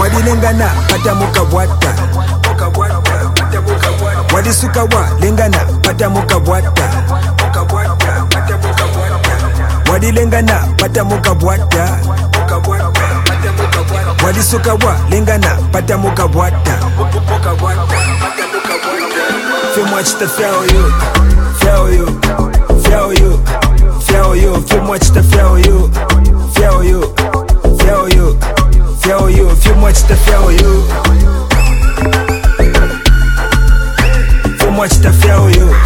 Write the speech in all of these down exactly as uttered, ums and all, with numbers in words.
Wadilengana pata muka bwata Wadisuka wa lengana pata muka bwata Wadilengana pata muka bwata Wadisuka wa lengana pata muka bwata Fais-moi je te fais au you Fais au you Fais au you Fais au you Fais-moi je te fais au you Fais au you Fais au you Fais au you Fais-moi je te fais au you Fais-moi je te fais au you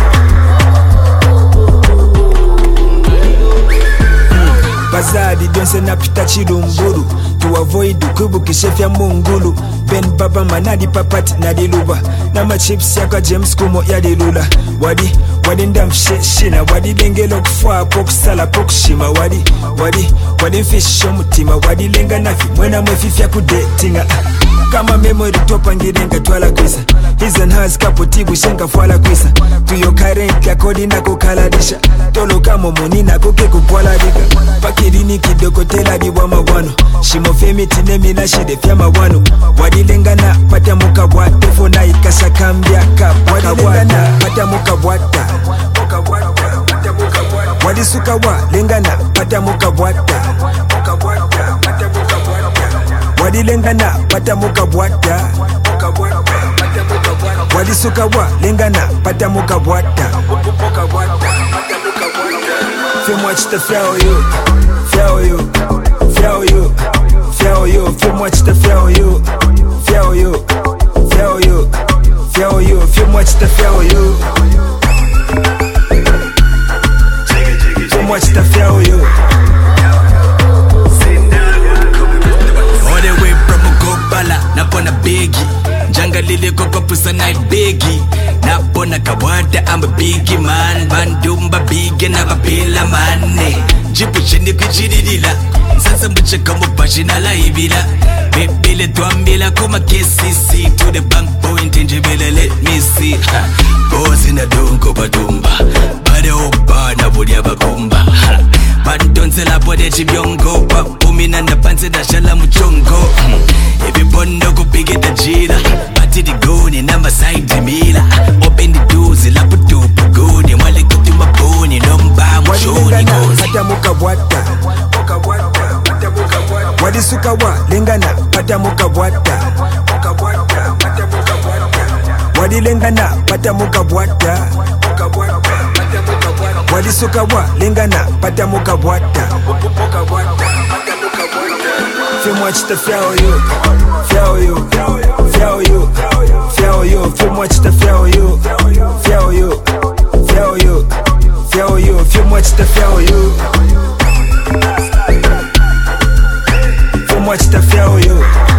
Bazadi donse na pita chilumburu To avoid kubu kishefya mungulu Ben baba manadi papati nadiluba Nama chips yaka James kumo yadilula Wadi, wadi ndamshe shina Wadi lengelo kufua pokusala pokushima Wadi, wadi, wadi mfisho mutima Wadi lenga nafi mwena mwefifya kudetinga Kama memory topa ngirenga twala kwisa His and hers kapo tibu shenga fwala kwisa Tuyo current ya kodi na kukaladisha Tolo kamo moni na kuke kupwala diga Pakirini kidoko tela diwa mawano Shimo femi tinemi na shide fya mawano Wadilengana pata muka bwate Fona ikasa kambia kapa Wadilengana pata muka bwata Wadisuka wa lengana pata muka bwata Wadilengana pata muka bwata Wadisuka wa lengana pata muka bwata Fais-moi je te fais au you Fais au you Fais au you Fais au you Fais-moi je te fais au you Fais au you Fais au you Fais au you Fais-moi je te fais au you Fais-moi je te fais au you Napona biggie Janga lili koko pusa na biggie Napona kawata I'm a biggie man Bandumba biggie na kapila mane Jipu chini kuchididila Sasa mbuche kama bashi na laibila Bebele tuambila kuma K C C To the bank point njibile let me see Bosi na dungo badumba Bade oba na budi ya bakumba Bandonze la bode chibiongo Papumi na napanse na shala mchongo Every bondo kupige tajira Bati di goni na masaidi mila Open the doors la putupa goni Mwale kuti maboni Nomba mchoni gozi pata muka bwata Wadisuka wa lengana pata muka bwata Wadilengana pata muka bwata Wadisuka wa lengana pata muka bwata Fais-moi je te fais au you Fais au you Fais au you Fais au you Fais-moi je te fais au you Fais au you Fais au you Fais au you Fais-moi je te fais au you Fais-moi je te fais au you